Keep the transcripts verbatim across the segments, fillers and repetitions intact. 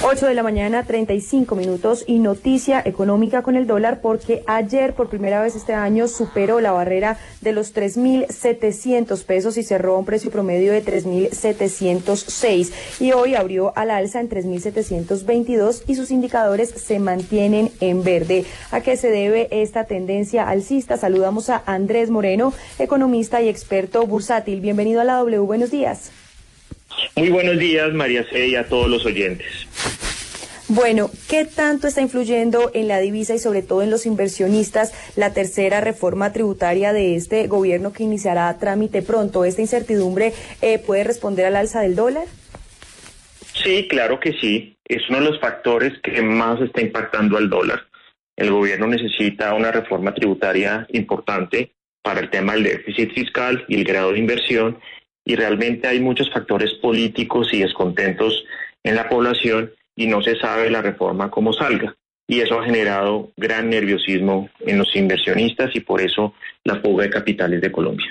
ocho de la mañana, treinta y cinco minutos, y noticia económica con el dólar, porque ayer por primera vez este año superó la barrera de los tres mil setecientos pesos y cerró a un precio promedio de tres mil setecientos seis, y hoy abrió al alza en tres mil setecientos veintidós y sus indicadores se mantienen en verde. ¿A qué se debe esta tendencia alcista? Saludamos a Andrés Moreno, economista y experto bursátil. Bienvenido a la W, buenos días. Muy buenos días, María C., y a todos los oyentes. Bueno, ¿qué tanto está influyendo en la divisa y sobre todo en los inversionistas la tercera reforma tributaria de este gobierno que iniciará trámite pronto? ¿Esta incertidumbre eh, puede responder al alza del dólar? Sí, claro que sí. Es uno de los factores que más está impactando al dólar. El gobierno necesita una reforma tributaria importante para el tema del déficit fiscal y el grado de inversión, y realmente hay muchos factores políticos y descontentos en la población y no se sabe la reforma cómo salga. Y eso ha generado gran nerviosismo en los inversionistas y por eso la fuga de capitales de Colombia.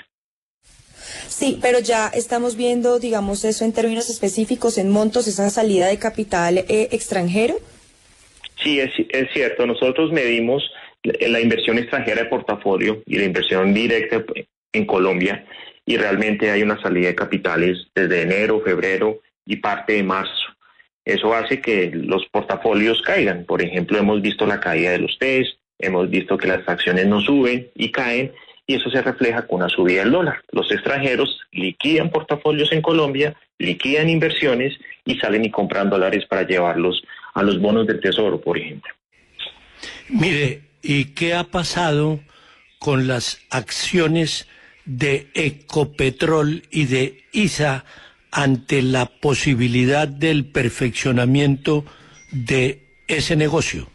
Sí, pero ya estamos viendo, digamos, eso en términos específicos, en montos, esa salida de capital eh, extranjero. Sí, es, es cierto. Nosotros medimos la inversión extranjera de portafolio y la inversión directa en Colombia, y realmente hay una salida de capitales desde enero, febrero y parte de marzo. Eso hace que los portafolios caigan. Por ejemplo, hemos visto la caída de los T E S, hemos visto que las acciones no suben y caen, y eso se refleja con una subida del dólar. Los extranjeros liquidan portafolios en Colombia, liquidan inversiones y salen y compran dólares para llevarlos a los bonos del Tesoro, por ejemplo. Mire, ¿y qué ha pasado con las acciones de Ecopetrol y de I S A ante la posibilidad del perfeccionamiento de ese negocio?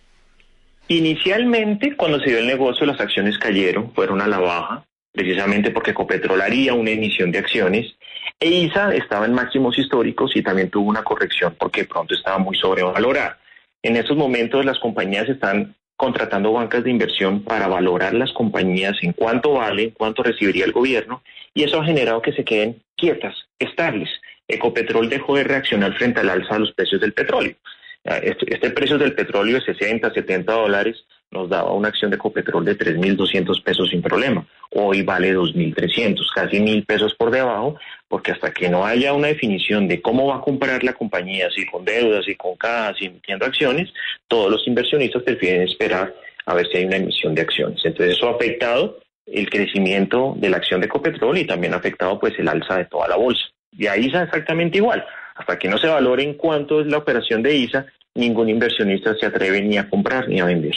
Inicialmente, cuando se dio el negocio, las acciones cayeron, fueron a la baja, precisamente porque Ecopetrol haría una emisión de acciones, e I S A estaba en máximos históricos y también tuvo una corrección porque pronto estaba muy sobrevalorada. En estos momentos las compañías están contratando bancas de inversión para valorar las compañías en cuánto vale, cuánto recibiría el gobierno, y eso ha generado que se queden quietas, estables. Ecopetrol dejó de reaccionar frente al alza de los precios del petróleo. Este, este precio del petróleo de sesenta, setenta dólares nos daba una acción de Ecopetrol de tres mil doscientos pesos sin problema. Hoy vale dos mil trescientos, casi mil pesos por debajo, porque hasta que no haya una definición de cómo va a comprar la compañía, si con deudas, si con cajas, si emitiendo acciones, todos los inversionistas prefieren esperar a ver si hay una emisión de acciones. Entonces eso ha afectado el crecimiento de la acción de Ecopetrol y también ha afectado pues el alza de toda la bolsa. Y a I S A exactamente igual. Hasta que no se valore en cuánto es la operación de I S A, ningún inversionista se atreve ni a comprar ni a vender.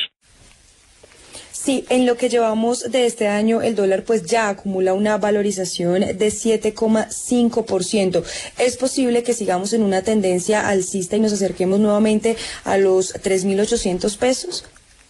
Sí, en lo que llevamos de este año, el dólar pues ya acumula una valorización de siete coma cinco por ciento. ¿Es posible que sigamos en una tendencia alcista y nos acerquemos nuevamente a los tres mil ochocientos pesos?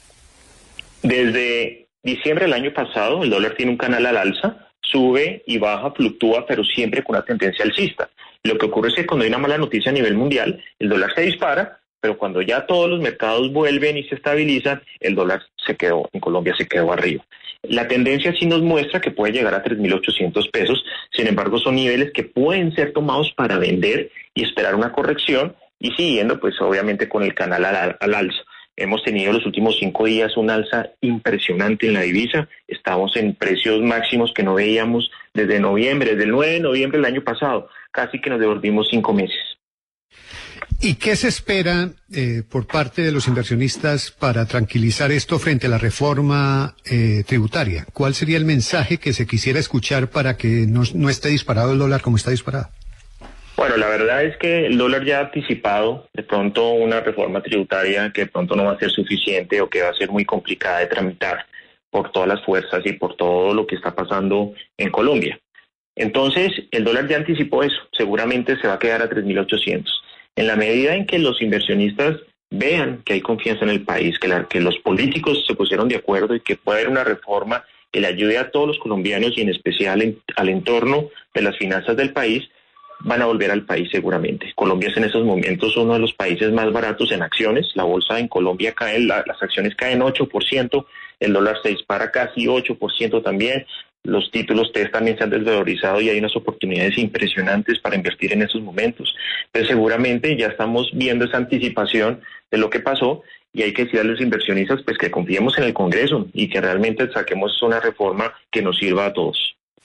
Desde diciembre del año pasado, el dólar tiene un canal al alza, sube y baja, fluctúa, pero siempre con una tendencia alcista. Lo que ocurre es que cuando hay una mala noticia a nivel mundial, el dólar se dispara, pero cuando ya todos los mercados vuelven y se estabilizan, el dólar se quedó, en Colombia se quedó arriba. La tendencia sí nos muestra que puede llegar a tres mil ochocientos pesos, sin embargo son niveles que pueden ser tomados para vender y esperar una corrección, y siguiendo pues obviamente con el canal al, al alza. Hemos tenido los últimos cinco días un alza impresionante en la divisa, estamos en precios máximos que no veíamos desde noviembre, desde el nueve de noviembre del año pasado, casi que nos devolvimos cinco meses. ¿Y qué se espera eh, por parte de los inversionistas para tranquilizar esto frente a la reforma eh, tributaria? ¿Cuál sería el mensaje que se quisiera escuchar para que no, no esté disparado el dólar como está disparado? Bueno, la verdad es que el dólar ya ha anticipado de pronto una reforma tributaria que de pronto no va a ser suficiente o que va a ser muy complicada de tramitar por todas las fuerzas y por todo lo que está pasando en Colombia. Entonces, el dólar ya anticipó eso, seguramente se va a quedar a tres mil ochocientos. En la medida en que los inversionistas vean que hay confianza en el país, que, la, que los políticos se pusieron de acuerdo y que puede haber una reforma que le ayude a todos los colombianos y en especial en, al entorno de las finanzas del país, van a volver al país seguramente. Colombia es en esos momentos uno de los países más baratos en acciones. La bolsa en Colombia cae, la, las acciones caen ocho por ciento, el dólar se dispara casi ocho por ciento también. los títulos T E S también se han desvalorizado y hay unas oportunidades impresionantes para invertir en esos momentos. Entonces seguramente ya estamos viendo esa anticipación de lo que pasó y hay que decir a los inversionistas pues que confiemos en el Congreso y que realmente saquemos una reforma que nos sirva a todos.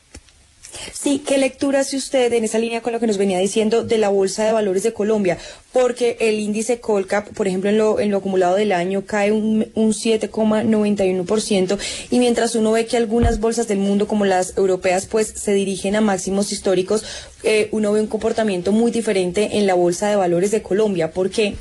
Sí, ¿qué lectura hace usted en esa línea con lo que nos venía diciendo de la Bolsa de Valores de Colombia? Porque el índice Colcap, por ejemplo, en lo, en lo acumulado del año cae un, un siete coma noventa y uno por ciento y mientras uno ve que algunas bolsas del mundo, como las europeas, pues se dirigen a máximos históricos, eh, uno ve un comportamiento muy diferente en la Bolsa de Valores de Colombia. ¿Por qué?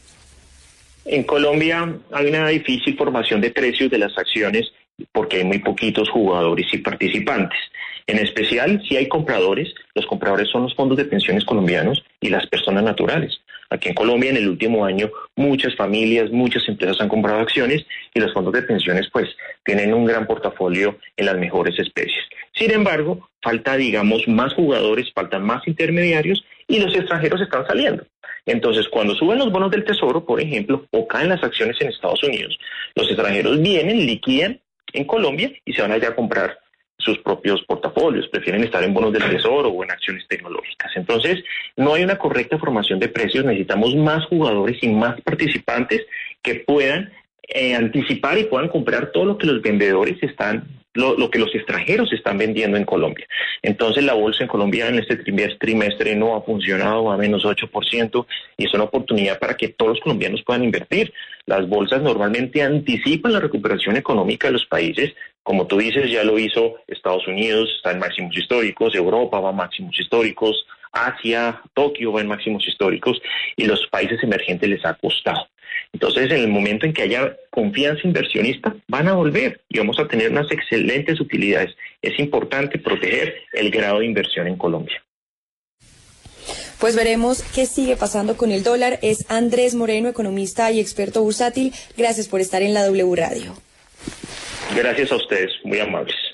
En Colombia hay una difícil formación de precios de las acciones porque hay muy poquitos jugadores y participantes. En especial, si hay compradores, los compradores son los fondos de pensiones colombianos y las personas naturales. Aquí en Colombia, en el último año, muchas familias, muchas empresas han comprado acciones y los fondos de pensiones, pues, tienen un gran portafolio en las mejores especies. Sin embargo, falta, digamos, más jugadores, faltan más intermediarios y los extranjeros están saliendo. Entonces, cuando suben los bonos del Tesoro, por ejemplo, o caen las acciones en Estados Unidos, los extranjeros vienen, liquidan en Colombia y se van allá a comprar sus propios portafolios, prefieren estar en bonos del Tesoro o en acciones tecnológicas. Entonces, no hay una correcta formación de precios, necesitamos más jugadores y más participantes que puedan eh, anticipar y puedan comprar todo lo que los vendedores están, lo, lo que los extranjeros están vendiendo en Colombia. Entonces, la bolsa en Colombia en este trimestre no ha funcionado, va a menos ocho por ciento, y es una oportunidad para que todos los colombianos puedan invertir. Las bolsas normalmente anticipan la recuperación económica de los países. Como tú dices, ya lo hizo Estados Unidos, está en máximos históricos, Europa va a máximos históricos, Asia, Tokio va en máximos históricos y los países emergentes les ha costado. Entonces, en el momento en que haya confianza inversionista, van a volver y vamos a tener unas excelentes utilidades. Es importante proteger el grado de inversión en Colombia. Pues veremos qué sigue pasando con el dólar. Es Andrés Moreno, economista y experto bursátil. Gracias por estar en la W Radio. Gracias a ustedes, muy amables.